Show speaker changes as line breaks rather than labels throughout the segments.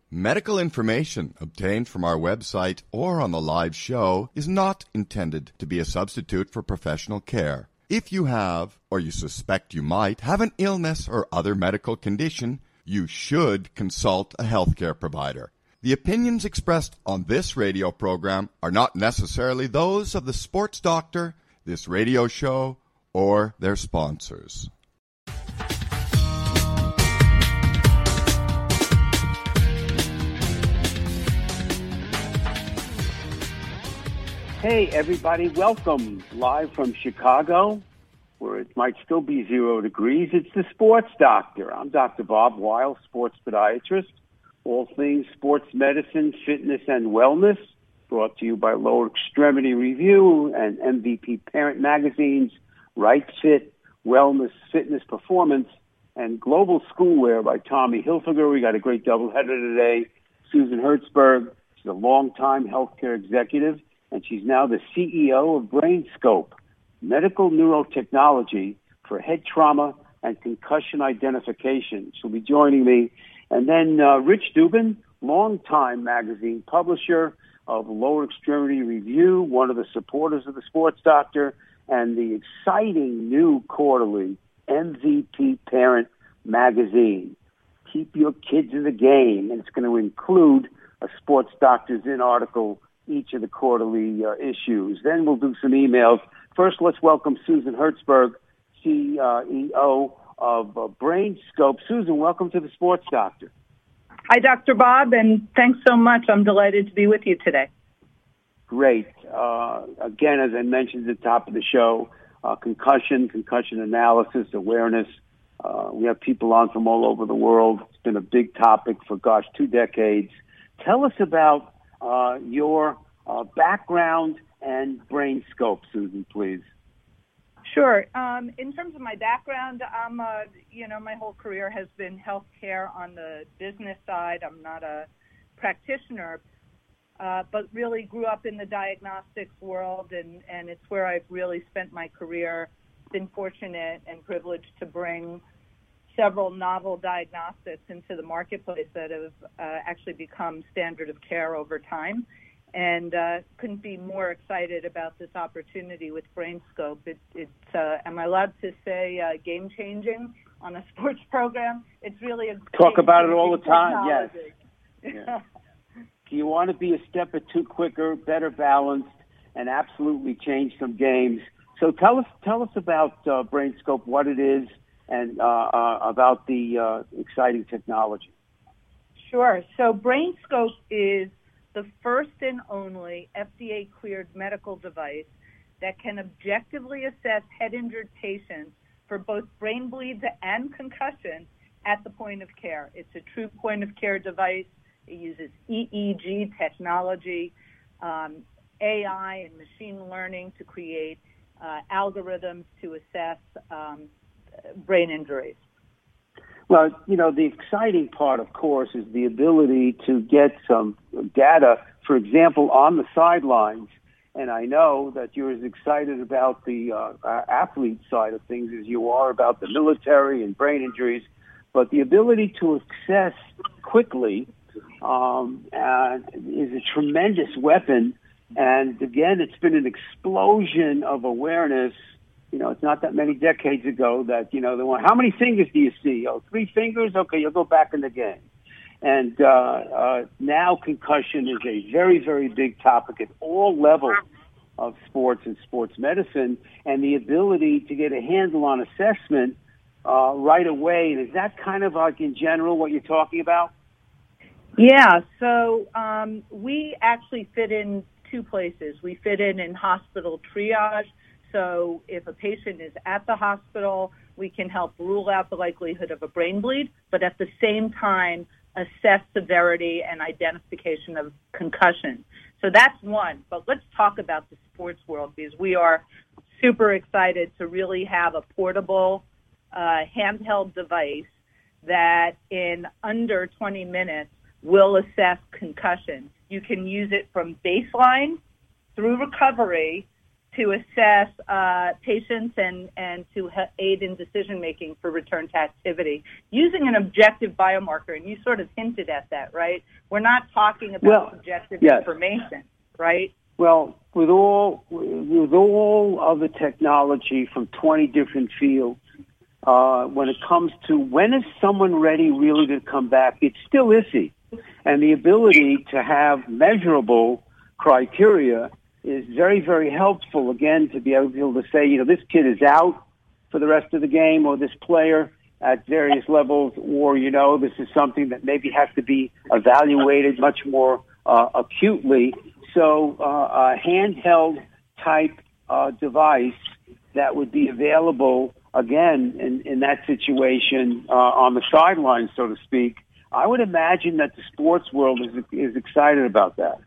Medical information obtained from our website or on the live show is not intended to be a substitute for professional care. If you have, or you suspect you might, have an illness or other medical condition, you should consult a healthcare provider. The opinions expressed on this radio program are not necessarily those of the sports doctor, this radio show, or their sponsors.
Hey, everybody. Welcome live from Chicago, where it might still be 0 degrees. It's the Sports Doctor. I'm Dr. Bob Weil, sports podiatrist. All things sports medicine, fitness, and wellness, brought to you by Lower Extremity Review and MVP Parent Magazine's Right Fit, Wellness, Fitness, Performance, and Global Schoolwear by Tommy Hilfiger. We got a great doubleheader today. Susan Hertzberg, she's a longtime healthcare executive, and she's now the CEO of BrainScope, medical neurotechnology for head trauma and concussion identification. She'll be joining me. And then Rich Dubin, longtime magazine publisher of Lower Extremity Review, one of the supporters of the Sports Doctor, and the exciting new quarterly MVP Parent Magazine. Keep your kids in the game, and it's going to include a Sports Doctor's In article each of the quarterly issues. Then we'll do some emails. First, let's welcome Susan Hertzberg, CEO of BrainScope. Susan, welcome to the Sports Doctor.
Hi, Dr. Bob, and thanks so much. I'm delighted to be with you today.
Great. Again, as I mentioned at the top of the show, concussion analysis, awareness. We have people on from all over the world. It's been a big topic for, 2 decades. Tell us about your background and BrainScope, Susan, please.
Sure. In terms of my background, my whole career has been healthcare on the business side. I'm not a practitioner, but really grew up in the diagnostics world, and it's where I've really spent my career. Been fortunate and privileged to bring several novel diagnostics into the marketplace that have actually become standard of care over time, and couldn't be more excited about this opportunity with BrainScope. It's am I allowed to say game-changing on a sports program? It's really a
talk about it all the time.
Technology.
Yes. Yeah. You want to be a step or two quicker, better balanced, and absolutely change some games. So tell us about BrainScope, what it is, and about the exciting technology.
Sure. So BrainScope is the first and only FDA-cleared medical device that can objectively assess head-injured patients for both brain bleeds and concussion at the point of care. It's a true point-of-care device. It uses EEG technology, AI and machine learning to create algorithms to assess brain injuries.
Well, the exciting part, of course, is the ability to get some data, for example, on the sidelines. And I know that you're as excited about the athlete side of things as you are about the military and brain injuries. But the ability to assess quickly is a tremendous weapon. And again, it's been an explosion of awareness. It's not that many decades ago that, they want, how many fingers do you see? 3 fingers? Okay, you'll go back in the game. And now concussion is a very, very big topic at all levels of sports and sports medicine, and the ability to get a handle on assessment right away. And is that kind of like in general what you're talking about?
Yeah, so we actually fit in 2 places. We fit in hospital triage. So if a patient is at the hospital, we can help rule out the likelihood of a brain bleed, but at the same time, assess severity and identification of concussion. So that's one. But let's talk about the sports world, because we are super excited to really have a portable handheld device that in under 20 minutes will assess concussion. You can use it from baseline through recovery to assess patients and to aid in decision-making for return to activity using an objective biomarker. And you sort of hinted at that, right? We're not talking about subjective information, right?
Well, with all of the technology from 20 different fields, when it comes to when is someone ready really to come back, it's still iffy. And the ability to have measurable criteria is very, very helpful, again, to be able to say, this kid is out for the rest of the game, or this player at various levels, or, this is something that maybe has to be evaluated much more acutely. So a handheld type device that would be available, again, in that situation on the sidelines, so to speak, I would imagine that the sports world is excited about that.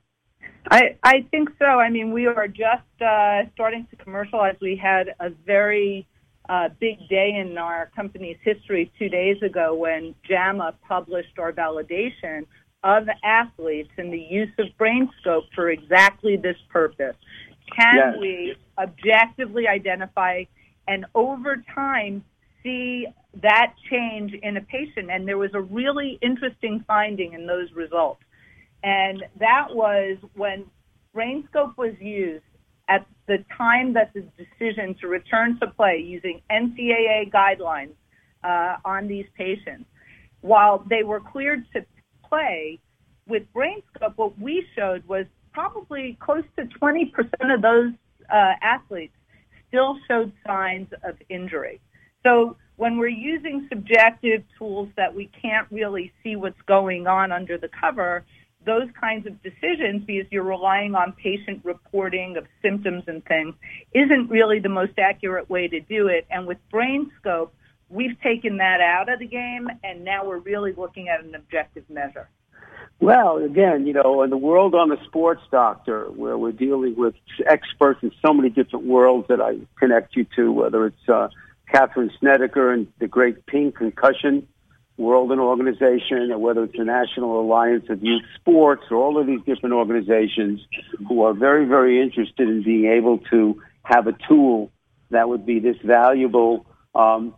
I think so. I mean, we are just starting to commercialize. We had a very big day in our company's history 2 days ago when JAMA published our validation of athletes and the use of BrainScope for exactly this purpose. Can we objectively identify and over time see that change in a patient? And there was a really interesting finding in those results. And that was when BrainScope was used at the time that the decision to return to play using NCAA guidelines on these patients. While they were cleared to play, with BrainScope, what we showed was probably close to 20% of those athletes still showed signs of injury. So when we're using subjective tools that we can't really see what's going on under the cover, those kinds of decisions, because you're relying on patient reporting of symptoms and things, isn't really the most accurate way to do it. And with BrainScope, we've taken that out of the game, and now we're really looking at an objective measure.
Well, again, in the world on the Sports Doctor, where we're dealing with experts in so many different worlds that I connect you to, whether it's Catherine Snedeker and the Great Ping Concussion World and Organization, or whether it's the National Alliance of Youth Sports, or all of these different organizations who are very, very interested in being able to have a tool that would be this valuable, what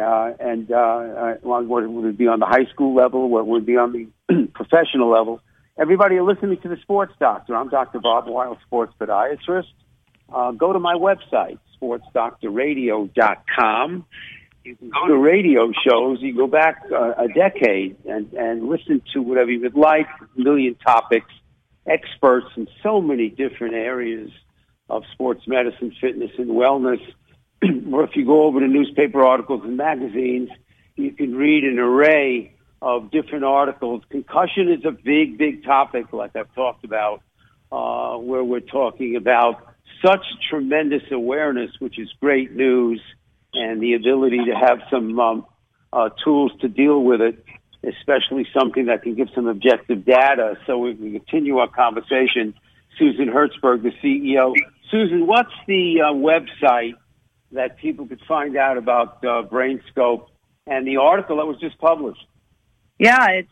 would it be on the high school level, what would be on the professional level. Everybody listening to the Sports Doctor, I'm Dr. Bob Weil, sports podiatrist. Go to my website, sportsdoctorradio.com. You can go to radio shows. You go back a decade and listen to whatever you would like, a million topics, experts in so many different areas of sports medicine, fitness, and wellness. Or if you go over to newspaper articles and magazines, you can read an array of different articles. Concussion is a big, big topic, like I've talked about, where we're talking about such tremendous awareness, which is great news, and the ability to have some tools to deal with it, especially something that can give some objective data. So we can continue our conversation. Susan Hertzberg, the CEO. Susan, what's the website that people could find out about BrainScope and the article that was just published?
Yeah, it's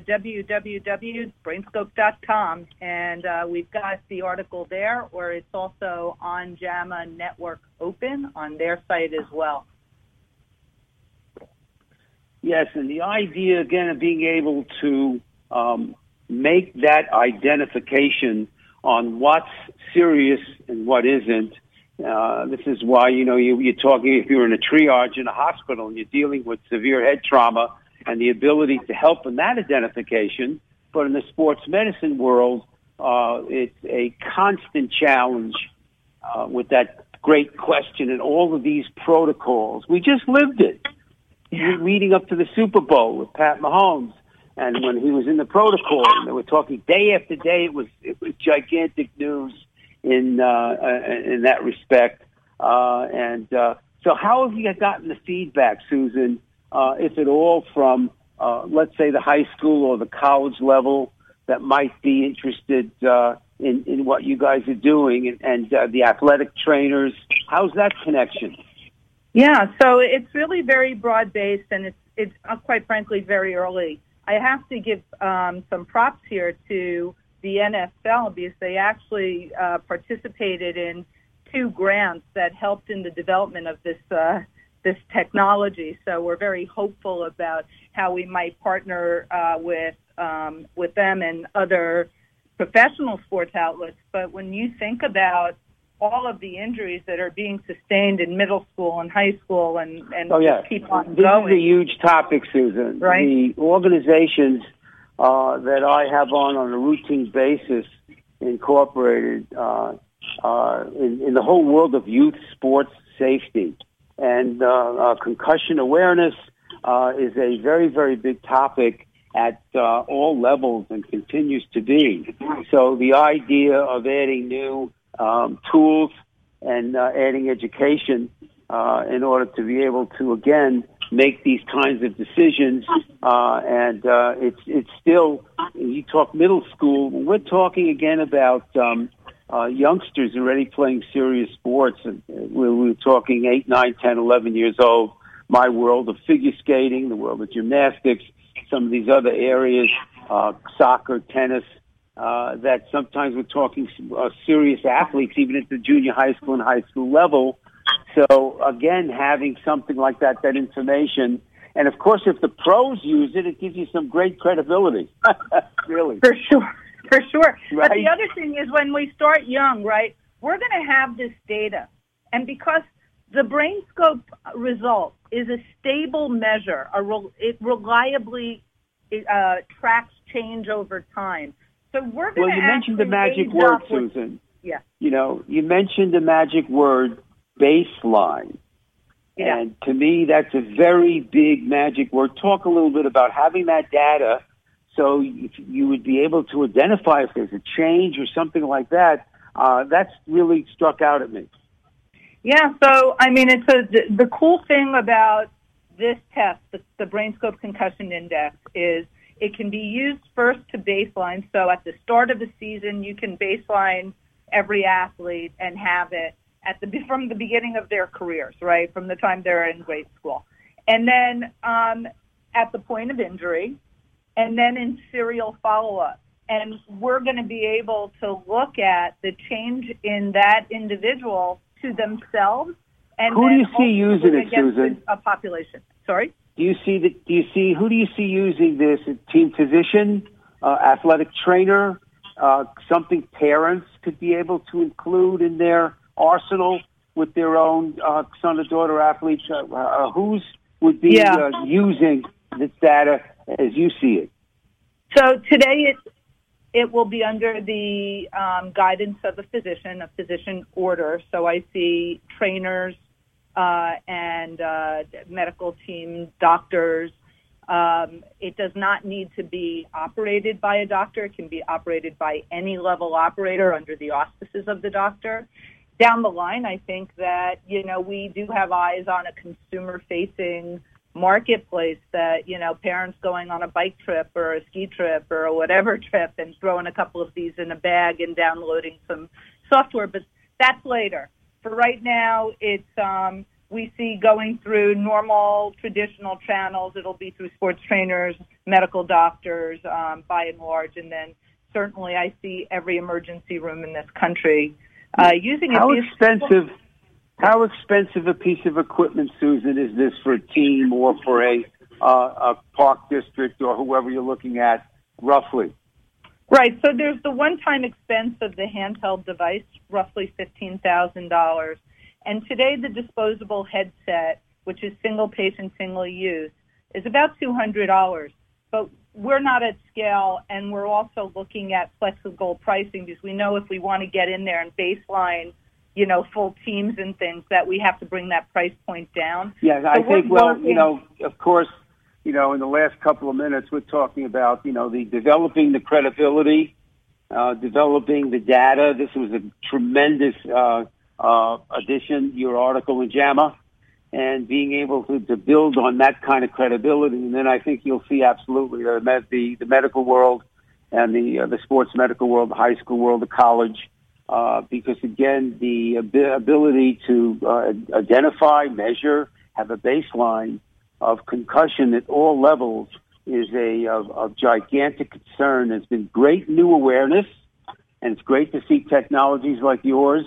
www.brainscope.com, and we've got the article there, or it's also on JAMA Network Open on their site as well.
Yes, and the idea, again, of being able to make that identification on what's serious and what isn't. This is why, you're talking, if you're in a triage in a hospital and you're dealing with severe head trauma, and the ability to help in that identification. But in the sports medicine world, it's a constant challenge with that great question and all of these protocols. We just lived it. Leading up to the Super Bowl with Pat Mahomes, and when he was in the protocol, and they were talking day after day, it was gigantic news in that respect. So how have you gotten the feedback, Susan, if at all, from, let's say, the high school or the college level that might be interested in what you guys are doing, and the athletic trainers? How's that connection?
Yeah, so it's really very broad-based, and it's quite frankly very early. I have to give some props here to the NFL because they actually participated in 2 grants that helped in the development of this technology. So we're very hopeful about how we might partner with them and other professional sports outlets. But when you think about all of the injuries that are being sustained in middle school and high school and keep on going.
This is a huge topic, Susan.
Right?
The organizations that I have on a routine basis incorporated in the whole world of youth sports safety. And concussion awareness is a very, very big topic at all levels and continues to be. So the idea of adding new tools and adding education in order to be able to, again, make these kinds of decisions. And it's still, you talk middle school, we're talking again about youngsters already playing serious sports. We're talking 8, 9, 10, 11 years old. My world of figure skating, the world of gymnastics, some of these other areas, soccer, tennis, that sometimes we're talking serious athletes, even at the junior high school and high school level. So, again, having something like that information. And, of course, if the pros use it, it gives you some great credibility. Really.
For sure.
Right?
But the other thing is when we start young, right, we're going to have this data. And because the BrainScope result is a stable measure, it reliably tracks change over time. So we're going to
you mentioned the magic word, Susan.
Yeah.
You mentioned the magic word, baseline.
Yeah.
And to me, that's a very big magic word. Talk a little bit about having that data so you would be able to identify if there's a change or something like that. That's really struck out at me.
Yeah, so, I mean, the cool thing about this test, the BrainScope Concussion Index, is it can be used first to baseline. So at the start of the season, you can baseline every athlete and have it from the beginning of their careers, right, from the time they're in grade school. And then at the point of injury, and then in serial follow-up. And we're going to be able to look at the change in that individual to themselves. And
who do you see using it, Susan?
A population. Sorry?
Who do you see using this? A team physician, athletic trainer, something parents could be able to include in their arsenal with their own son or daughter athletes? Who's would be using this data as you see it?
So today it will be under the guidance of a physician order. So I see trainers and medical team doctors. It does not need to be operated by a doctor. It can be operated by any level operator under the auspices of the doctor. Down the line, I think that, we do have eyes on a consumer-facing marketplace that, parents going on a bike trip or a ski trip or a whatever trip and throwing a couple of these in a bag and downloading some software. But that's later. For right now, it's we see going through normal, traditional channels. It'll be through sports trainers, medical doctors, by and large. And then certainly I see every emergency room in this country using it.
How expensive a piece of equipment, Susan, is this for a team or for a park district or whoever you're looking at, roughly?
Right. So there's the one-time expense of the handheld device, roughly $15,000. And today the disposable headset, which is single patient, single use, is about $200. But we're not at scale, and we're also looking at flexible pricing because we know if we want to get in there and baseline, full teams and things, that we have to bring that price point down.
Yeah, I think, of course, in the last couple of minutes, we're talking about, the developing the credibility, developing the data. This was a tremendous addition, your article in JAMA, and being able to build on that kind of credibility. And then I think you'll see absolutely the medical world and the sports medical world, the high school world, the college, because, again, the ability to identify, measure, have a baseline of concussion at all levels is of gigantic concern. There's been great new awareness, and it's great to see technologies like yours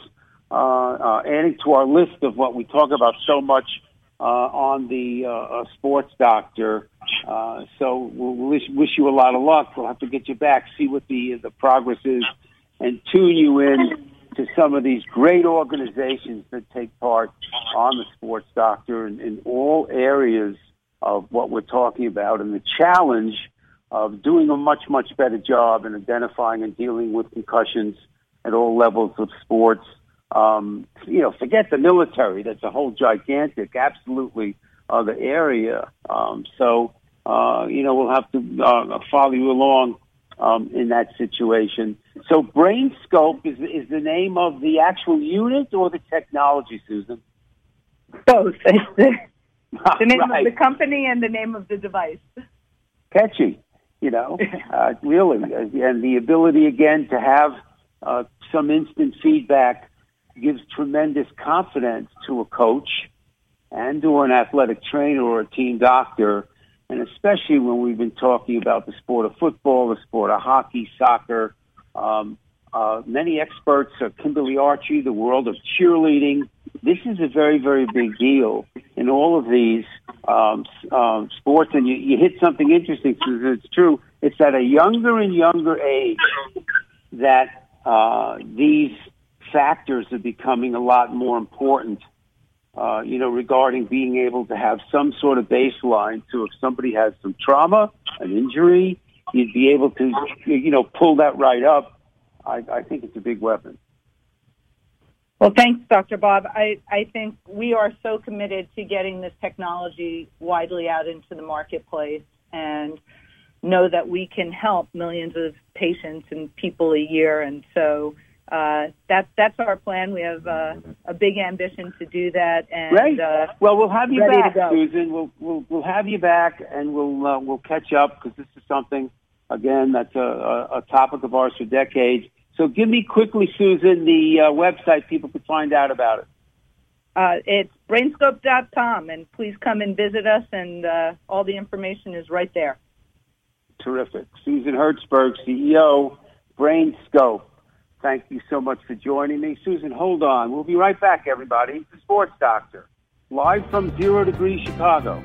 adding to our list of what we talk about so much on the Sports Doctor. So we'll wish you a lot of luck. We'll have to get you back, see what the progress is, and tune you in to some of these great organizations that take part on the Sports Doctor in all areas of what we're talking about, and the challenge of doing a much, much better job in identifying and dealing with concussions at all levels of sports. Forget the military. That's a whole gigantic, absolutely other area. We'll have to follow you along in that situation. So BrainScope is the name of the actual unit or the technology, Susan?
Both. It's the name
Right.
of the company and the name of the device.
Catchy, really. And the ability, again, to have some instant feedback gives tremendous confidence to a coach and to an athletic trainer or a team doctor, and especially when we've been talking about the sport of football, the sport of hockey, soccer. Many experts, Kimberly Archie, the world of cheerleading. This is a very, very big deal in all of these sports. And you hit something interesting, Susan. It's true. It's at a younger and younger age that these factors are becoming a lot more important, regarding being able to have some sort of baseline. So if somebody has some trauma, an injury, you'd be able to, pull that right up. I think it's a big weapon.
Well, thanks, Dr. Bob. I think we are so committed to getting this technology widely out into the marketplace and know that we can help millions of patients and people a year. And so that's our plan. We have a big ambition to do that. And,
Great. Well, we'll have you back, Susan. We'll have you back, and we'll catch up, because this is something, again, that's a topic of ours for decades. So give me quickly, Susan, the website people could find out about it.
It's brainscope.com, and please come and visit us, and all the information is right there.
Terrific. Susan Hertzberg, CEO, BrainScope. Thank you so much for joining me. Susan, hold on. We'll be right back, everybody. The Sports Doctor, live from 0 Degree Chicago.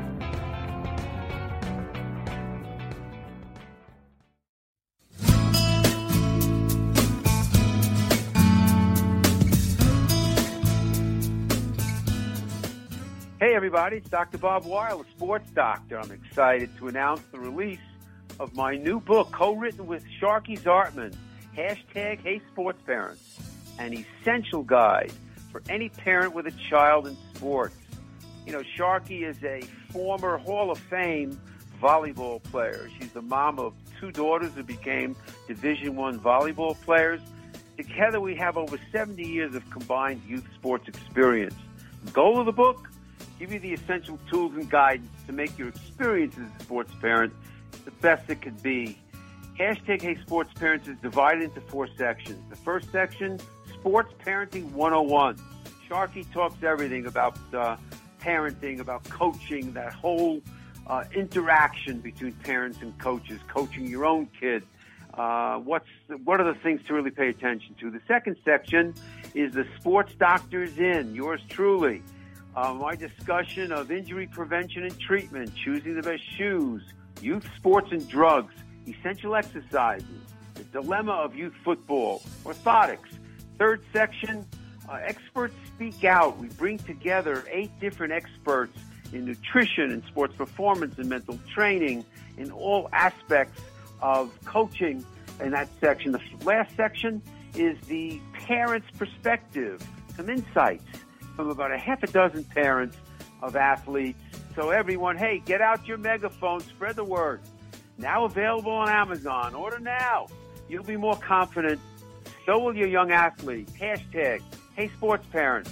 Hey, everybody, it's Dr. Bob Weil, the Sports Doctor. I'm excited to announce the release of my new book, co-written with Sharky Zartman, #HeySportsParents, an essential guide for any parent with a child in sports. Sharky is a former Hall of Fame volleyball player. She's the mom of 2 daughters who became Division I volleyball players. Together, we have over 70 years of combined youth sports experience. The goal of the book? Give you the essential tools and guidance to make your experience as a sports parent the best it could be. #HeySportsParents is divided into 4 sections. The first section, Sports Parenting 101. Sharky talks everything about parenting, about coaching, that whole interaction between parents and coaches, coaching your own kid. What are the things to really pay attention to? The second section is the Sports Doctor's In, yours truly. My discussion of injury prevention and treatment, choosing the best shoes, youth sports and drugs, essential exercises, the dilemma of youth football, orthotics. Third section, experts speak out. We bring together 8 different experts in nutrition and sports performance and mental training in all aspects of coaching in that section. The last section is the parent's perspective, some insights from about a half a dozen parents of athletes. So everyone, hey, get out your megaphone, spread the word. Now available on Amazon. Order now. You'll be more confident. So will your young athlete. #HeySportsParents.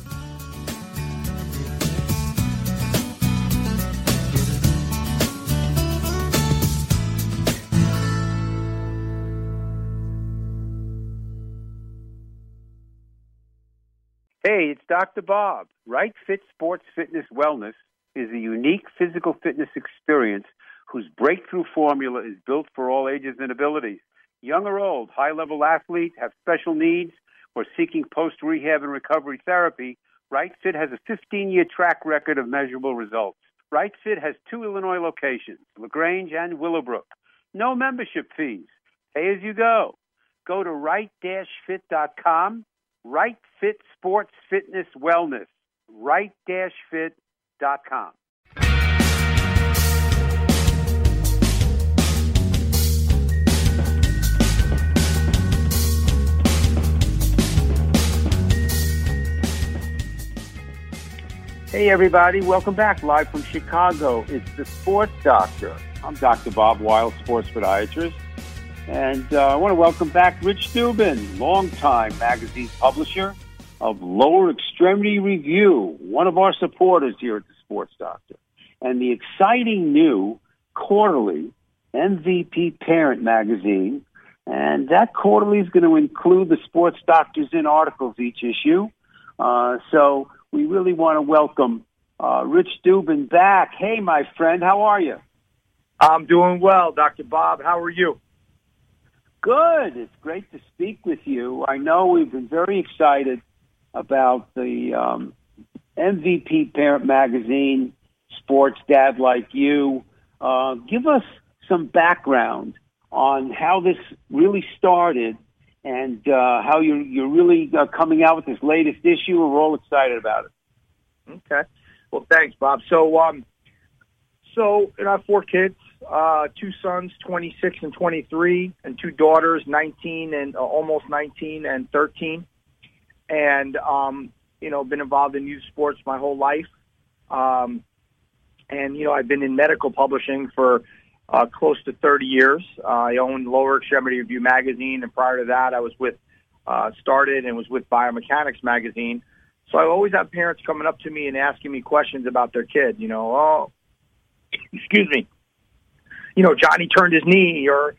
Hey, it's Dr. Bob. Right Fit Sports Fitness Wellness is a unique physical fitness experience whose breakthrough formula is built for all ages and abilities. Young or old, high-level athletes have special needs. or seeking post-rehab and recovery therapy, Right Fit has a 15-year track record of measurable results. Right Fit has 2 Illinois locations, LaGrange and Willowbrook. No membership fees. Pay as you go. Go to right-fit.com. Right Fit Sports Fitness Wellness. right-fit.com. Hey, everybody. Welcome back. Live from Chicago. It's the Sports Doctor. I'm Dr. Bob Weil, sports podiatrist. And I want to welcome back Rich Dubin, longtime magazine publisher of Lower Extremity Review, one of our supporters here at the Sports Doctor. And the exciting new quarterly MVP Parent magazine. And that quarterly is going to include the Sports Doctors in articles each issue. So we really want to welcome Rich Dubin back. Hey, my friend, how are you?
I'm doing well, Dr. Bob. How are you?
Good. It's great to speak with you. I know we've been very excited about the MVP Parent Magazine, Sports Dad Like You. Give us some background on how this really started and how you're really coming out with this latest issue. We're all excited about it.
Okay. Well, thanks, Bob. So I have 4 kids, 2 sons, 26 and 23, and 2 daughters, 19 and almost 19 and 13. And, been involved in youth sports my whole life. And, I've been in medical publishing for close to 30 years. I owned Lower Extremity Review magazine, and prior to that, I was with Biomechanics magazine. So I always have parents coming up to me and asking me questions about their kid. Excuse me. Johnny turned his knee, or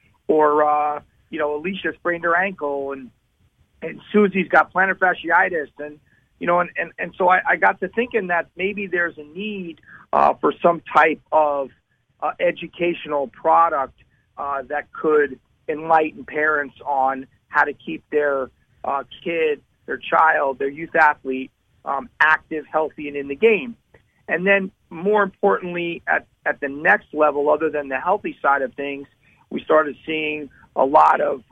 Alicia sprained her ankle, and Susie's got plantar fasciitis, and so I got to thinking that maybe there's a need for some type of educational product that could enlighten parents on how to keep their kid, their child, their youth athlete active, healthy, and in the game. And then, more importantly, at the next level, other than the healthy side of things, we started seeing a lot of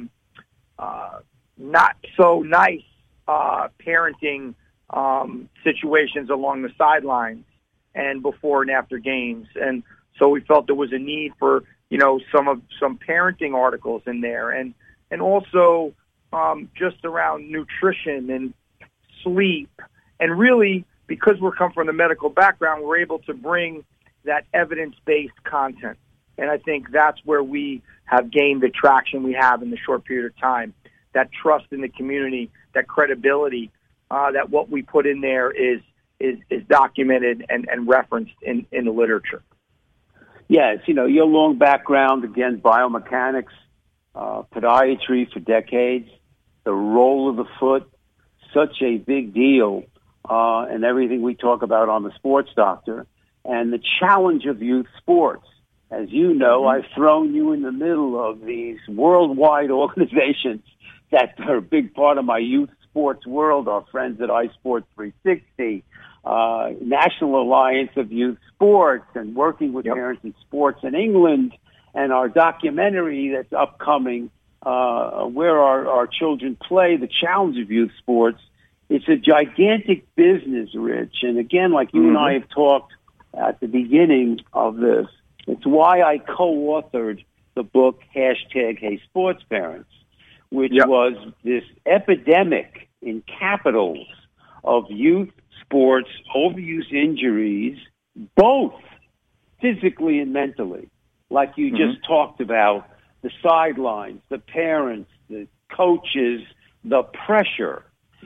not so nice parenting situations along the sidelines and before and after games. And so we felt there was a need for some parenting articles in there, and also just around nutrition and sleep, and really, because we're come from the medical background, we're able to bring that evidence-based content. And I think that's where we have gained the traction we have in the short period of time, that trust in the community, that credibility, that what we put in there is documented and referenced in the literature.
Yes, your long background, again, biomechanics, podiatry for decades, the role of the foot, such a big deal, and everything we talk about on the Sports Doctor, and the challenge of youth sports. As you know, I've thrown you in the middle of these worldwide organizations that are a big part of my youth sports world, our friends at iSport 360, National Alliance of Youth Sports, and working with parents in sports in England, and our documentary that's upcoming, where our children play, the challenge of youth sports. It's a gigantic business, Rich. And again, like you and I have talked at the beginning of this, it's why I co-authored the book, #Hey Sports Parents, which was this epidemic in capitals of youth sports overuse injuries, both physically and mentally. Like you just talked about, the sidelines, the parents, the coaches, the pressure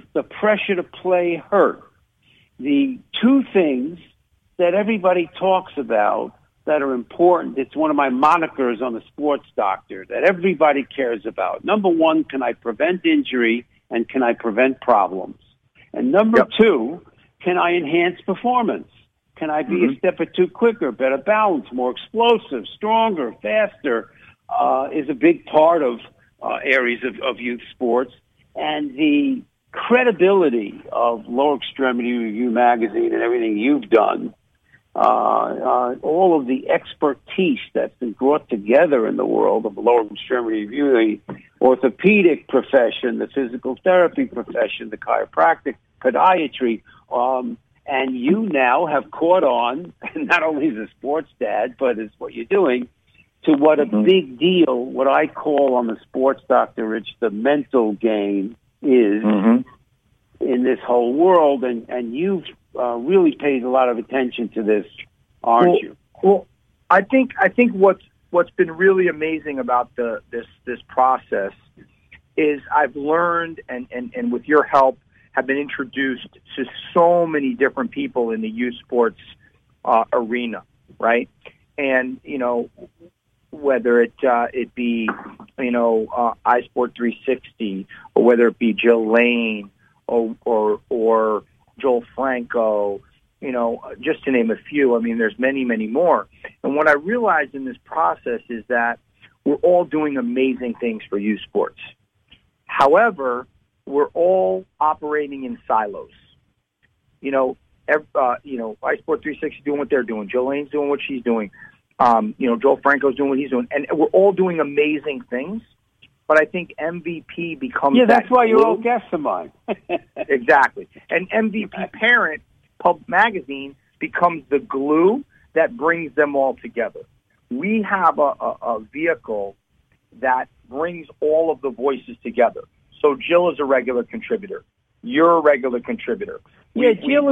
to play hurt. The 2 things that everybody talks about that are important. It's one of my monikers on the Sports Doctor that everybody cares about. Number 1, can I prevent injury and can I prevent problems? And number 2, can I enhance performance? Can I be a step or 2 quicker, better balance, more explosive, stronger, faster, is a big part of areas of youth sports. and the credibility of Lower Extremity Review magazine and everything you've done, all of the expertise that's been brought together in the world of Lower Extremity Review, the orthopedic profession, the physical therapy profession, the chiropractic, podiatry, and you now have caught on, not only as a sports dad, but as what you're doing, to what a big deal, what I call on the Sports Doctor, Rich, the mental game is in this whole world, and you've really paid a lot of attention to this, aren't you?
Well, I think what's been really amazing about this process is I've learned, and with your help, have been introduced to so many different people in the youth sports arena, right? And whether it be iSport 360, or whether it be Jill Lane or Joel Franco, just to name a few. I mean, there's many, many more. And what I realized in this process is that we're all doing amazing things for youth sports. However, we're all operating in silos. iSport 360 doing what they're doing. Jill Lane's doing what she's doing. Joel Franco's doing what he's doing. And we're all doing amazing things. But I think MVP becomes
that's why
glue.
you're all guests of mine.
Exactly. And MVP Parent, Pulp Magazine, becomes the glue that brings them all together. We have a vehicle that brings all of the voices together. So Jill is a regular contributor. You're a regular contributor.
Jill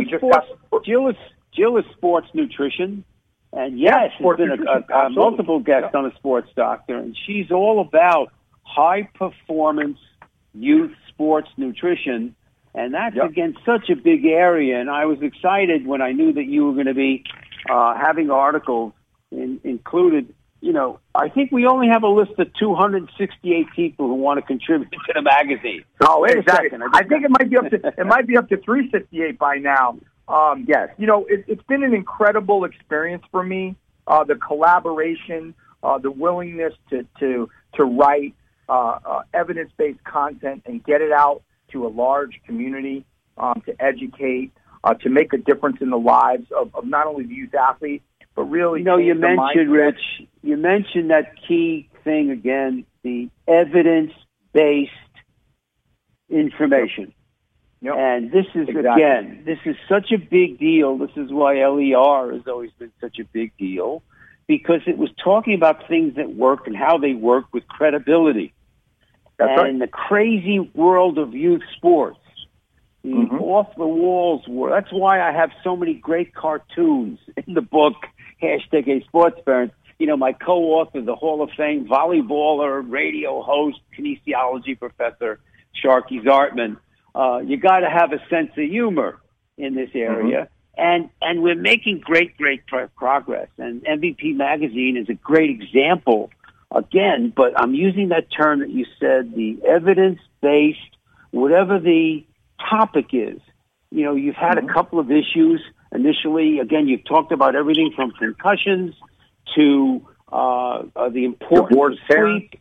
is sports nutrition. And yes, she's been a multiple guest on a Sports Doctor, and she's all about high-performance youth sports nutrition, and that's, again, such a big area. And I was excited when I knew that you were going to be having articles included. I think we only have a list of 268 people who want to contribute to the magazine.
Oh, wait a second. I think it might be up to 368 by now.
Yes.
It's been an incredible experience for me. The collaboration, the willingness to write evidence-based content and get it out to a large community, to educate, to make a difference in the lives of not only the youth athlete, but really...
you mentioned, Rich, you mentioned that key thing again, the evidence-based information.
Yep.
And this is, again, this is such a big deal. This is why LER has always been such a big deal, because it was talking about things that work and how they work with credibility.
That's
and
right.
in the crazy world of youth sports, the off-the-walls world, that's why I have so many great cartoons in the book, hashtag A Sports Parent. My co-author, the Hall of Fame volleyballer, radio host, kinesiology professor, Sharkey Zartman. You got to have a sense of humor in this area, and we're making great progress. And MVP Magazine is a great example, again. But I'm using that term that you said, the evidence-based, whatever the topic is. You've had a couple of issues initially. Again, you've talked about everything from concussions to the importance of sleep.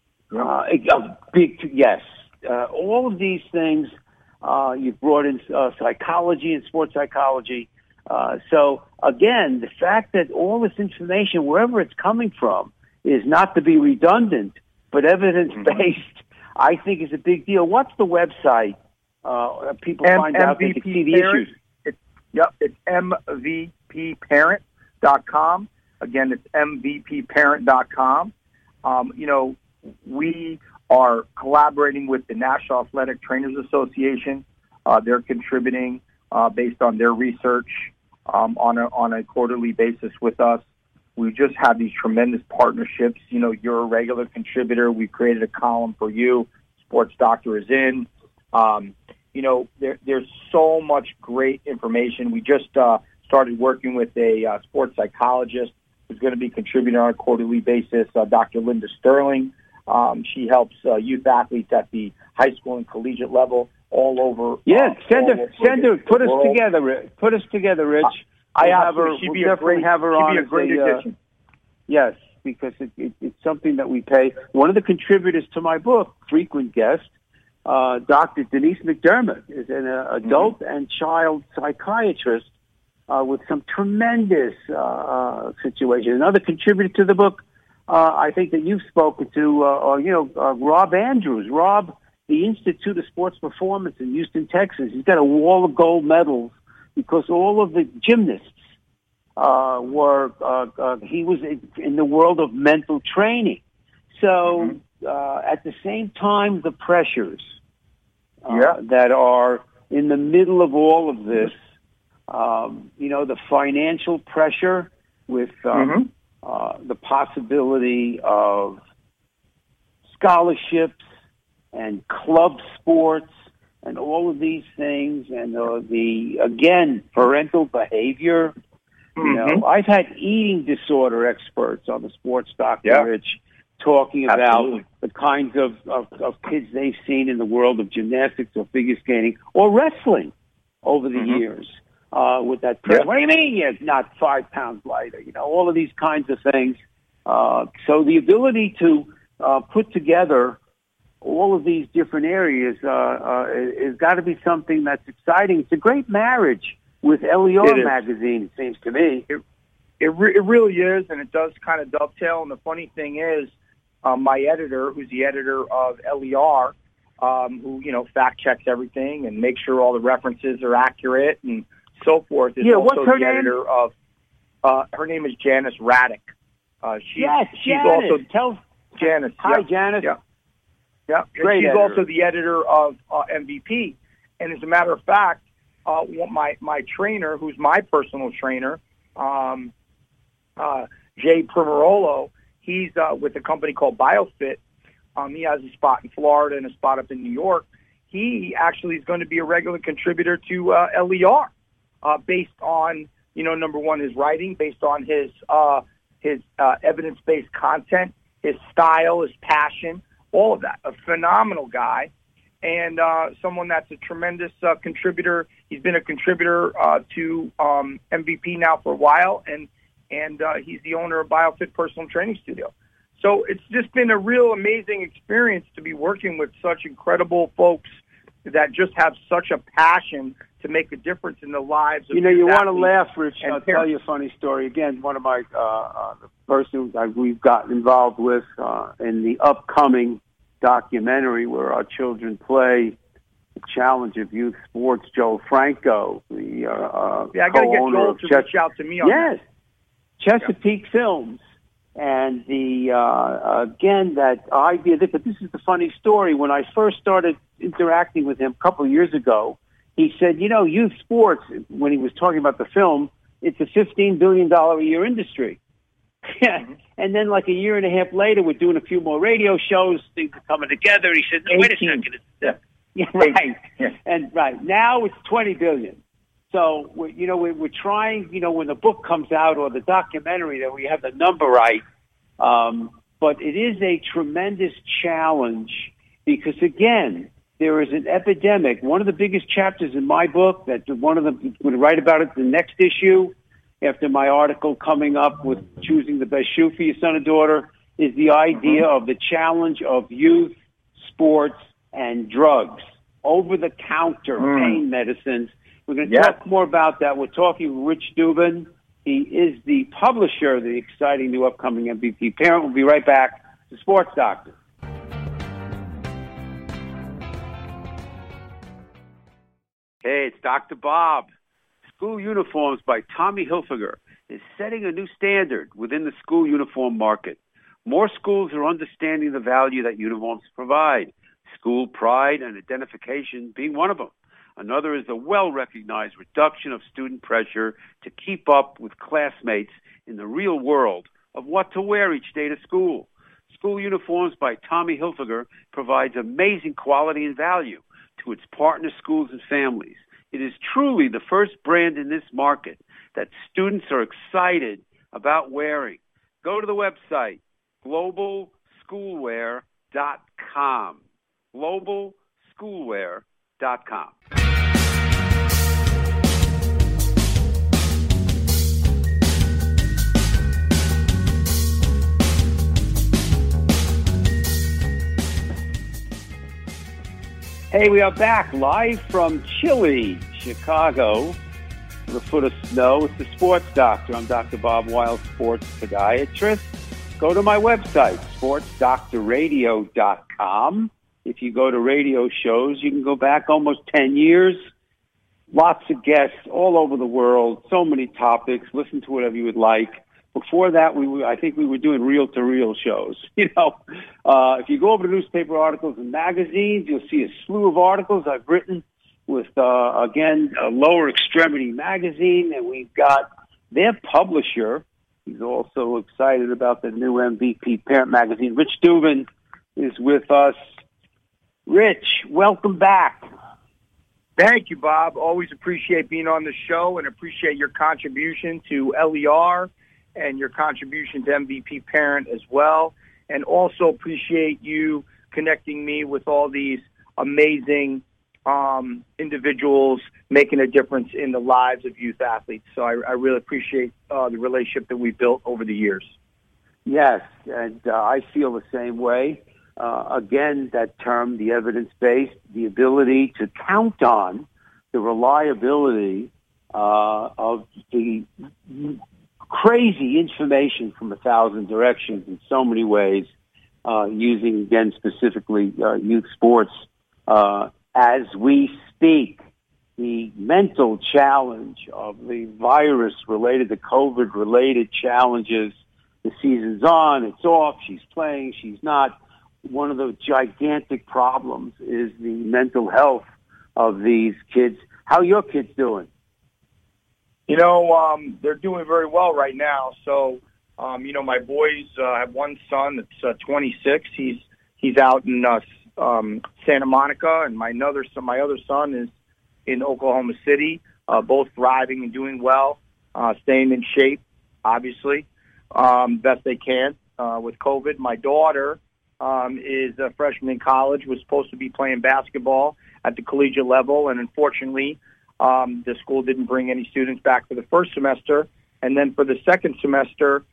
All of these things. You've brought in psychology and sports psychology. So, again, the fact that all this information, wherever it's coming from, is not to be redundant, but evidence-based, I think is a big deal. What's the website? People find out they can see the issues.
It's mvpparent.com. Again, it's mvpparent.com. We are collaborating with the National Athletic Trainers Association. They're contributing based on their research on a quarterly basis with us. We just have these tremendous partnerships. You're a regular contributor. We've created a column for you. Sports Doctor is in. There's so much great information. We just started working with a sports psychologist who's going to be contributing on a quarterly basis, Dr. Linda Sterling. She helps youth athletes at the high school and collegiate level all over.
Yeah, send her. Put us together, Rich.
I have her. She'd be a great addition.
Yes, because it's something that we pay. One of the contributors to my book, frequent guest, Dr. Denise McDermott is an adult and child psychiatrist with some tremendous situation. Another contributor to the book, I think that you've spoken to, Rob Andrews. Rob, the Institute of Sports Performance in Houston, Texas. He's got a wall of gold medals because all of the gymnasts he was in the world of mental training. So at the same time, the pressures that are in the middle of all of this, the financial pressure with the possibility of scholarships and club sports and all of these things, and the parental behavior. I've had eating disorder experts on the Sports Doctor, Rich, talking about the kinds of kids they've seen in the world of gymnastics or figure skating or wrestling over the years with that pressure. What do you mean you're not 5 pounds lighter? All of these kinds of things. So the ability to put together all of these different areas has got to be something that's exciting. It's a great marriage with LER magazine, it seems to me.
It really is, and it does kind of dovetail. And the funny thing is, my editor, who's the editor of LER, who fact checks everything and makes sure all the references are accurate and so forth, is also
what's her
the
name?
Editor of. Her name is Janice Raddick. She's
Janice.
also Janice.
Hi, Janice.
Yeah.
Great
she's
editor.
also the editor of MVP. And as a matter of fact, my trainer, who's my personal trainer, Jay Primerolo, he's with a company called BioFit. He has a spot in Florida and a spot up in New York. He actually is going to be a regular contributor to LER, based on, number one, his writing, based on his evidence-based content, his style, his passion, all of that. A phenomenal guy, and someone that's a tremendous contributor. He's been a contributor to MVP now for a while, and he's the owner of BioFit Personal Training Studio. So it's just been a real amazing experience to be working with such incredible folks that just have such a passion to make a difference in the lives of
you want to
athletes
laugh, Rich.
and
I'll
parents.
tell you a funny story. Again, one of my the person we've gotten involved with in the upcoming documentary where our children play the challenge of youth sports. Joe Franco, the
I got to get Joel to reach out to me on that.
Chesapeake Films. And again, that idea, but this is the funny story. When I first started interacting with him a couple of years ago, he said, youth sports, when he was talking about the film, it's a $15 billion a year industry. And then like a year and a half later, we're doing a few more radio shows, things are coming together. And he said, no, wait a second. Right.
Yeah.
And now it's $20 billion. So, we're trying, when the book comes out or the documentary that we have the number right. But it is a tremendous challenge because, again, there is an epidemic. One of the biggest chapters in my book, that one of them, I'm going to write about it the next issue after my article coming up with choosing the best shoe for your son or daughter, is the idea of the challenge of youth, sports, and drugs, over-the-counter pain medicines. We're going to talk more about that. We're talking with Rich Dubin. He is the publisher of the exciting new upcoming MVP Parent. We'll be right back to Sports Doctor. Hey, it's Dr. Bob. School Uniforms by Tommy Hilfiger is setting a new standard within the school uniform market. More schools are understanding the value that uniforms provide, school pride and identification being one of them. Another is the well-recognized reduction of student pressure to keep up with classmates in the real world of what to wear each day to school. School Uniforms by Tommy Hilfiger provides amazing quality and value to its partner schools and families. It is truly the first brand in this market that students are excited about wearing. Go to the website, globalschoolwear.com. globalschoolwear.com. Hey, we are back live from chilly Chicago with a foot of snow. It's the Sports Doctor. I'm Dr. Bob Weil, sports podiatrist. Go to my website, sportsdoctorradio.com. If you go to radio shows, you can go back almost 10 years. Lots of guests all over the world, so many topics. Listen to whatever you would like. Before that, I think we were doing reel-to-reel shows. If you go over to newspaper articles and magazines, you'll see a slew of articles I've written with, again, a Lower Extremity magazine, and we've got their publisher. He's also excited about the new MVP Parent magazine. Rich Dubin is with us. Rich, welcome back.
Thank you, Bob. Always appreciate being on the show and appreciate your contribution to LER and your contribution to MVP Parent as well. And also appreciate you connecting me with all these amazing individuals making a difference in the lives of youth athletes. So I really appreciate the relationship that we built over the years.
Yes, and I feel the same way. Again, that term, the evidence-based, the ability to count on the reliability of the crazy information from 1,000 directions in so many ways, using, again, specifically youth sports. As we speak, the mental challenge of the virus related to COVID-related challenges, the season's on, it's off, she's playing, she's not. One of the gigantic problems is the mental health of these kids. How are your kids doing?
They're doing very well right now. So, my boys have one son that's 26. He's out in Santa Monica, and my other son is in Oklahoma City. Both thriving and doing well, staying in shape, obviously, best they can with COVID. My daughter is a freshman in college, was supposed to be playing basketball at the collegiate level, and unfortunately, the school didn't bring any students back for the first semester, and then for the second semester,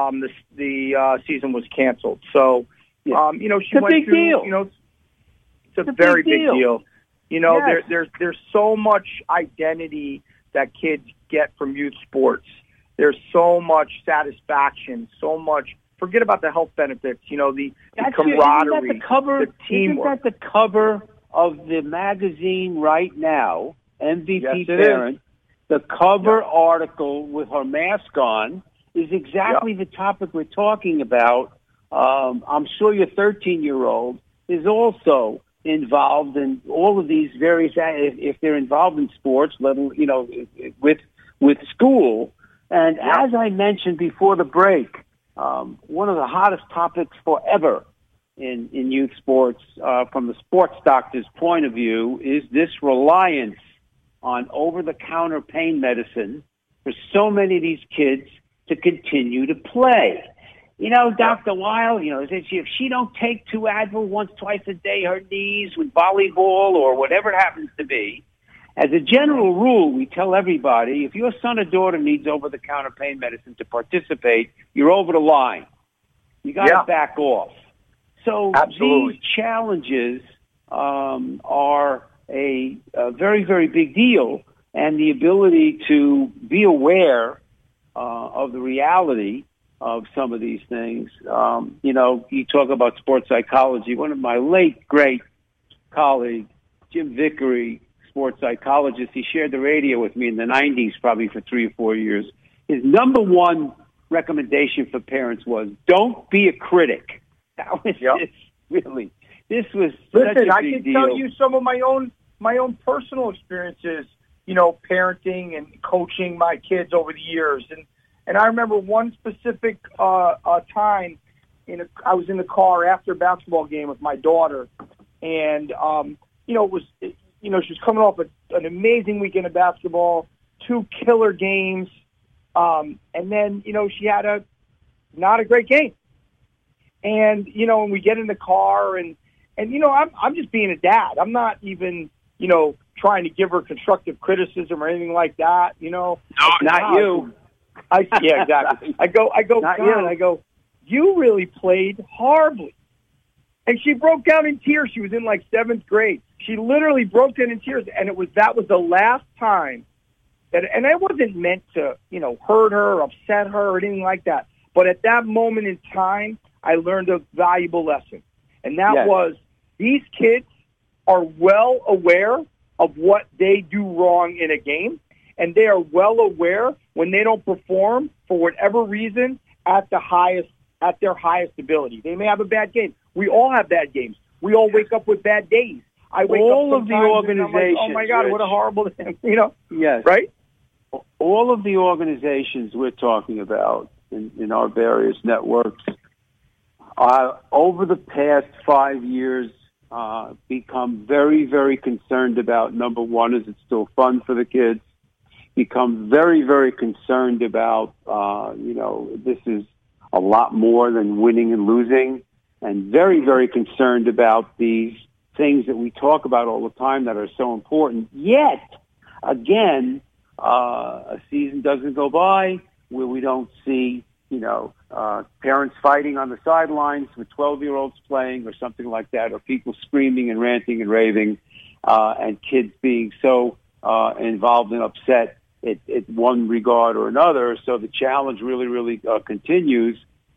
the season was canceled. So, she went through. It's a very big deal.
Yes.
There's so much identity that kids get from youth sports. There's so much satisfaction, so much. Forget about the health benefits. The camaraderie, the teamwork.
Isn't that the cover of the magazine right now? MVP Parent, the cover article with her mask on is exactly the topic we're talking about. I'm sure your 13-year-old is also involved in all of these various, if they're involved in sports, with school. And as I mentioned before the break, one of the hottest topics forever in youth sports, from the sports doctor's point of view, is this reliance on over-the-counter pain medicine for so many of these kids to continue to play. Dr. Weil, if she don't take 2 Advil once, twice a day, her knees with volleyball or whatever it happens to be, as a general rule, we tell everybody, if your son or daughter needs over-the-counter pain medicine to participate, you're over the line. You got to back off. So
Absolutely.
These challenges are a very, very big deal, and the ability to be aware of the reality of some of these things. You talk about sports psychology. One of my late, great colleagues, Jim Vickery, sports psychologist, he shared the radio with me in the 90s, probably for 3 or 4 years. His number one recommendation for parents was, don't be a critic. That was this was such a big deal.
I can tell you some of my own personal experiences, parenting and coaching my kids over the years. And I remember one specific time, I was in the car after a basketball game with my daughter, and she was coming off an amazing weekend of basketball, 2 killer games, and then she had not a great game. And when we get in the car, and I'm just being a dad. I'm not even trying to give her constructive criticism or anything like that.
No, not you.
Yeah, exactly. I go,
not
God,
you.
I go, you really played horribly. And she broke down in tears. She was in like 7th grade. She literally broke down in tears, and that was the last time that. And I wasn't meant to, hurt her, or upset her, or anything like that. But at that moment in time, I learned a valuable lesson, and that was these kids are well aware of what they do wrong in a game, and they are well aware when they don't perform for whatever reason at their highest ability. They may have a bad game. We all have bad games. We all wake up with bad days. I wake
all
up
of the organizations.
Like, oh my God,
Rich,
what a horrible thing,
Yes.
Right?
All of the organizations we're talking about in our various networks over the past 5 years become very, very concerned about, number one, is it still fun for the kids? Become very, very concerned about, this is a lot more than winning and losing, and very, very concerned about these things that we talk about all the time that are so important. Yet, again, a season doesn't go by where we don't see, parents fighting on the sidelines with 12-year-olds playing or something like that, or people screaming and ranting and raving, and kids being so involved and upset in one regard or another. So the challenge really, really continues.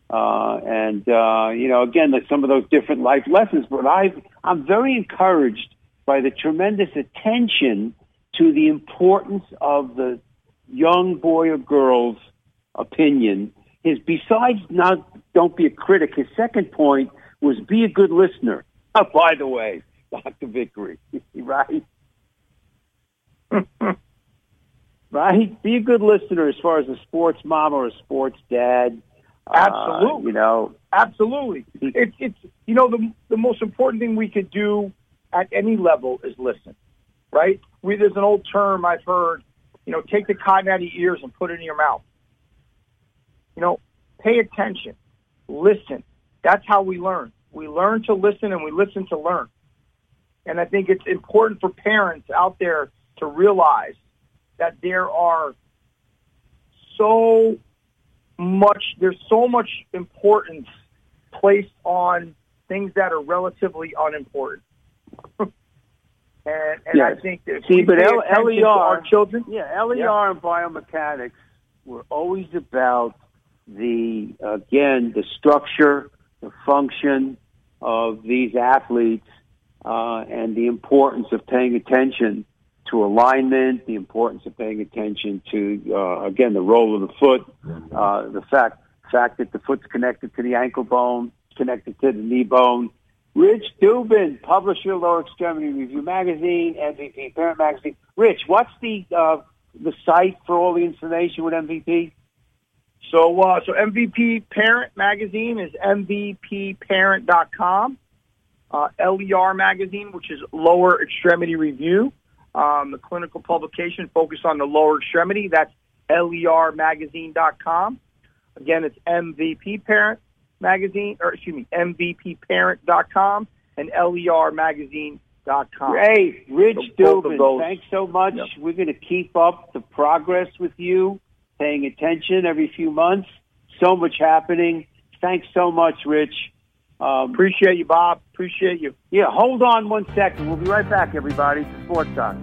Again, there's some of those different life lessons, but I'm very encouraged by the tremendous attention to the importance of the young boy or girl's opinion. Besides don't be a critic, his second point was be a good listener. Oh, by the way, Dr. Vickery, right? Right? Be a good listener as far as a sports mom or a sports dad.
Absolutely. Absolutely. It's the most important thing we could do at any level is listen, right? There's an old term I've heard, take the cotton out of your ears and put it in your mouth. Pay attention, listen. That's how we learn. We learn to listen, and we listen to learn. And I think it's important for parents out there to realize that there's so much importance placed on things that are relatively unimportant. and
yes.
I think that
LER,
to our children,
LER and biomechanics were always about the structure, the function of these athletes, and the importance of paying attention to alignment, the importance of paying attention to, the role of the foot, the fact that the foot's connected to the ankle bone, connected to the knee bone. Rich Dubin, publisher of Lower Extremity Review Magazine, MVP Parent Magazine. Rich, what's the site for all the information with MVP?
So MVP Parent Magazine is mvpparent.com. LER Magazine, which is Lower Extremity Review, the clinical publication focused on the lower extremity. That's lermagazine.com. Again, it's MVP Parent Magazine, mvpparent.com and lermagazine.com.
Great. Rich Dubin, thanks so much. Yep. We're going to keep up the progress with you, paying attention every few months. So much happening. Thanks so much, Rich.
Appreciate you, Bob. Appreciate you.
Yeah, hold on 1 second. We'll be right back, everybody, to Sports Talk.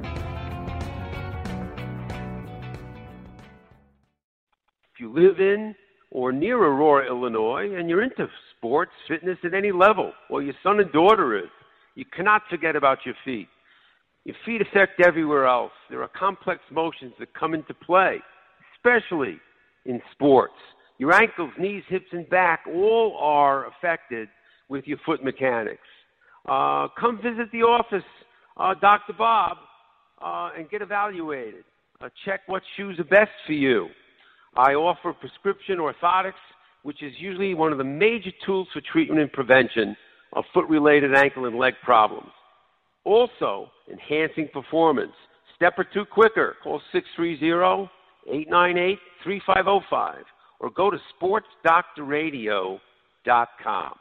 If you live in or near Aurora, Illinois, and you're into sports, fitness at any level, or your son and daughter is, you cannot forget about your feet. Your feet affect everywhere else. There are complex motions that come into play, especially in sports. Your ankles, knees, hips, and back all are affected with your foot mechanics. Come visit the office, Dr. Bob, and get evaluated. Check what shoes are best for you. I offer prescription orthotics, which is usually one of the major tools for treatment and prevention of foot-related ankle and leg problems. Also, enhancing performance. Step or two quicker. Call 630-898-3505 or go to sportsdoctorradio.com.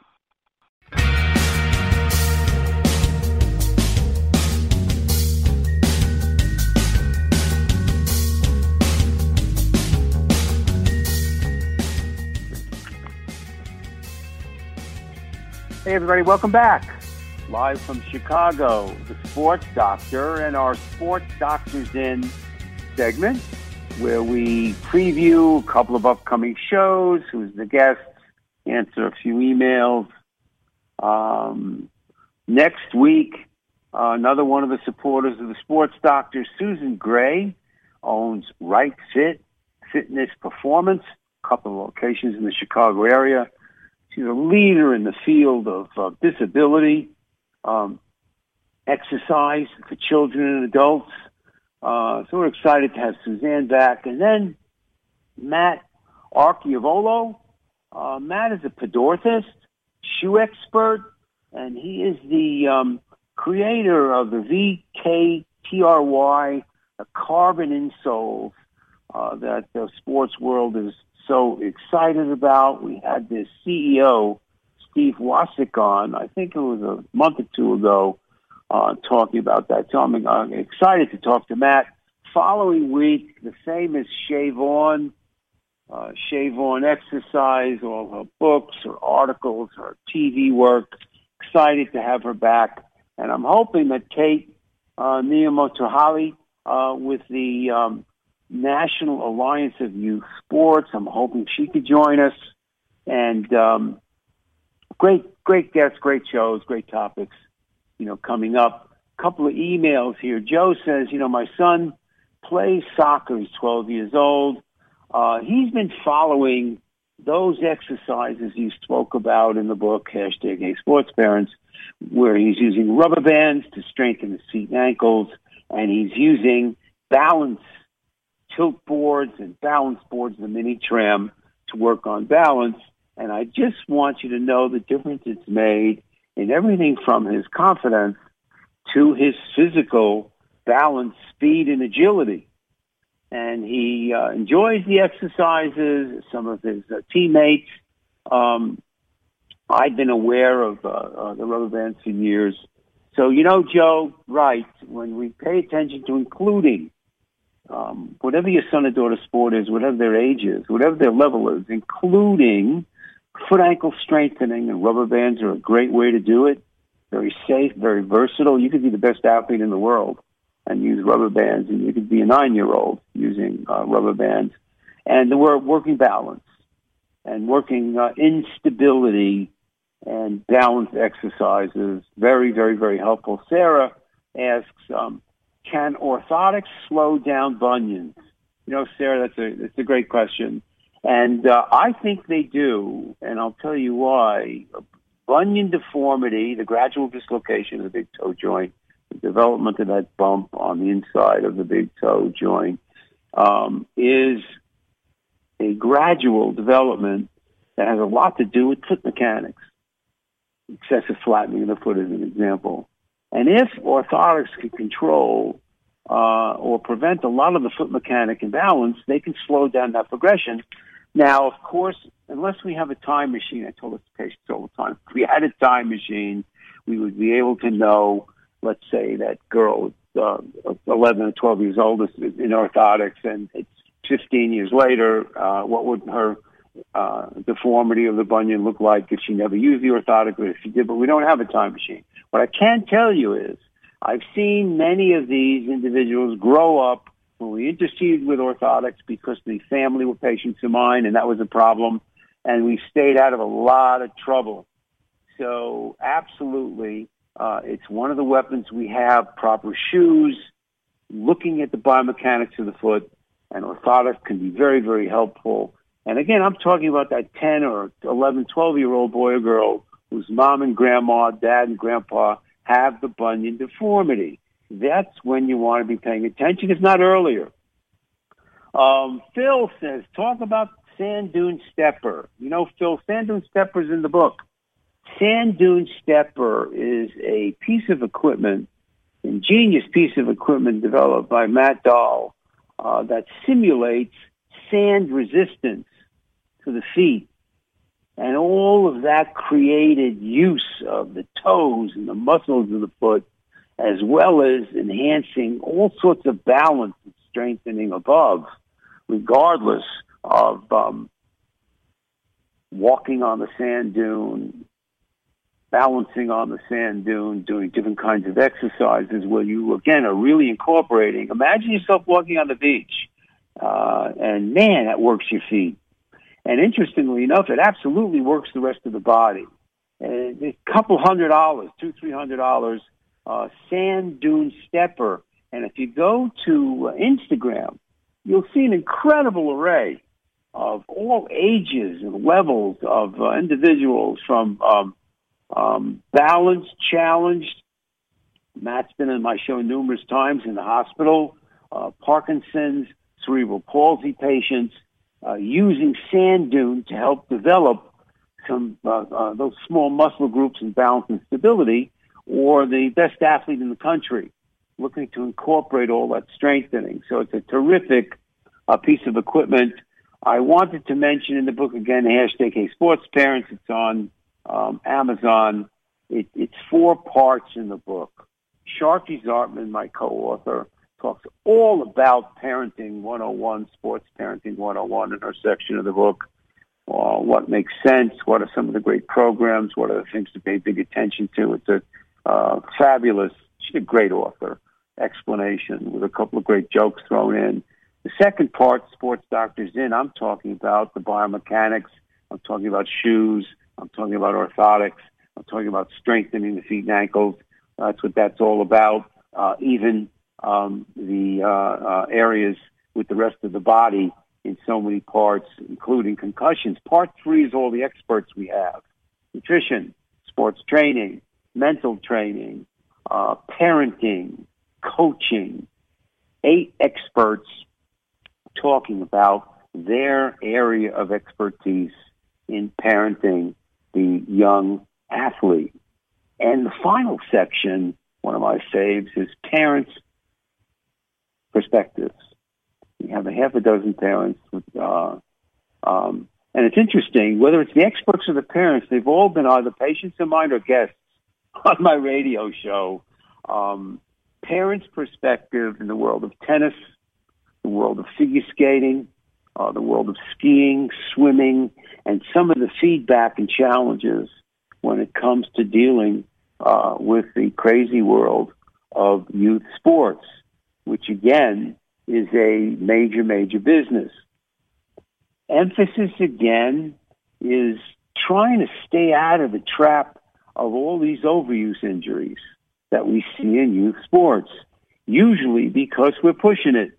Hey,
Hey, everybody, welcome back. Live from Chicago, the Sports Doctor and our Sports Doctors In segment, where we preview a couple of upcoming shows, who's the guest, answer a few emails. Next week, another one of the supporters of the Sports Doctor, Susan Gray, owns Right Fit Fitness Performance, a couple of locations in the Chicago area. She's a leader in the field of disability, exercise for children and adults. So we're excited to have Suzanne back. And then Matt Archiavolo. Matt is a podorthist, shoe expert, and he is the creator of the VKTRY, the carbon insoles that the sports world is so excited about. We had this CEO, Steve Wasik, on, I think it was a month or two ago, talking about that. So I'm excited to talk to Matt. Following week, the famous Shave On Exercise, all her books, her articles, her TV work. Excited to have her back. And I'm hoping that Kate Niamotohali with the National Alliance of Youth Sports, I'm hoping she could join us. And great guests, great shows, great topics, coming up. A couple of emails here. Joe says, my son plays soccer. He's 12 years old. He's been following those exercises you spoke about in the book, #HeySportsParents, where he's using rubber bands to strengthen his feet and ankles, and he's using balance tilt boards and balance boards, the mini tram, to work on balance. And I just want you to know the difference it's made in everything from his confidence to his physical balance, speed, and agility. And he enjoys the exercises. Some of his teammates, I've been aware of the rubber bands for years. So, Joe, right, when we pay attention to including whatever your son or daughter's sport is, whatever their age is, whatever their level is, including foot-ankle strengthening, and rubber bands are a great way to do it. Very safe, very versatile. You could be the best athlete in the world and use rubber bands, and you could be a 9-year-old using rubber bands. And we're working balance and working instability and balance exercises. Very, very, very helpful. Sarah asks, can orthotics slow down bunions? Sarah, that's a great question. And I think they do, and I'll tell you why. Bunion deformity, the gradual dislocation of the big toe joint, the development of that bump on the inside of the big toe joint, is a gradual development that has a lot to do with foot mechanics. Excessive flattening of the foot is an example. And if orthotics can control or prevent a lot of the foot mechanic imbalance, they can slow down that progression. Now, of course, unless we have a time machine, I told this to patients all the time, if we had a time machine, we would be able to know, let's say that girl, 11 or 12 years old, is in orthotics, and it's 15 years later, what would her deformity of the bunion look like if she never used the orthotic, or if she did? But we don't have a time machine. What I can tell you is I've seen many of these individuals grow up when we interceded with orthotics because the family were patients of mine, and that was a problem, and we stayed out of a lot of trouble. So absolutely, it's one of the weapons we have, proper shoes, looking at the biomechanics of the foot, and orthotics can be very, very helpful. And again, I'm talking about that 10 or 11, 12-year-old boy or girl whose mom and grandma, dad and grandpa have the bunion deformity. That's when you want to be paying attention, if not earlier. Phil says, talk about sand dune stepper. Phil, sand dune stepper is in the book. Sand dune stepper is a piece of equipment, ingenious piece of equipment developed by Matt Dahl that simulates sand resistance to the feet. And all of that created use of the toes and the muscles of the foot, as well as enhancing all sorts of balance and strengthening above, regardless of walking on the sand dune, balancing on the sand dune, doing different kinds of exercises where you, again, are really incorporating. Imagine yourself walking on the beach, and man, that works your feet. And interestingly enough, it absolutely works the rest of the body. And a couple $100, $200-300, sand dune stepper. And if you go to Instagram, you'll see an incredible array of all ages and levels of individuals, from balanced, challenged. Matt's been in my show numerous times in the hospital. Parkinson's, cerebral palsy patients, using sand dune to help develop some those small muscle groups in balance and stability, or the best athlete in the country, looking to incorporate all that strengthening. So it's a terrific piece of equipment. I wanted to mention in the book, again, hashtag Hey Sports Parents. It's on Amazon. It's 4 parts in the book. Sharky Zartman, my co-author, talks all about Parenting 101, Sports Parenting 101 in her section of the book. What makes sense, what are some of the great programs, what are the things to pay big attention to. It's a fabulous, she's a great author, explanation with a couple of great jokes thrown in. The second part, Sports Doctors In, I'm talking about the biomechanics, I'm talking about shoes, I'm talking about orthotics, I'm talking about strengthening the feet and ankles. That's what that's all about. Even the areas with the rest of the body in so many parts, including concussions. Part 3 is all the experts we have. Nutrition, sports training, mental training, parenting, coaching. 8 experts talking about their area of expertise in parenting the young athlete. And the final section, one of my faves, is parents' perspectives. We have a half a dozen parents with, and it's interesting, whether it's the experts or the parents, they've all been either patients of mine or guests on my radio show. Parents' perspective in the world of tennis, the world of figure skating, the world of skiing, swimming, and some of the feedback and challenges when it comes to dealing with the crazy world of youth sports, which again is a major, major business. Emphasis again is trying to stay out of the trap of all these overuse injuries that we see in youth sports, usually because we're pushing it.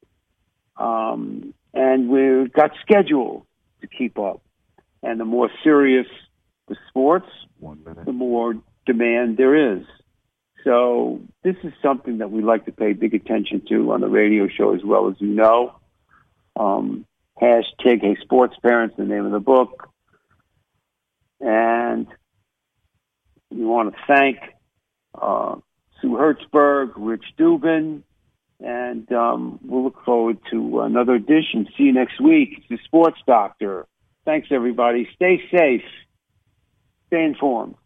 And we've got schedules to keep up. And the more serious the sports, the more demand there is. So this is something that we like to pay big attention to on the radio show, as well as you know. Hashtag Hey Sports Parents, the name of the book. And we want to thank Sue Hertzberg, Rich Dubin, and we'll look forward to another edition. See you next week. It's the Sports Doctor. Thanks, everybody. Stay safe. Stay informed.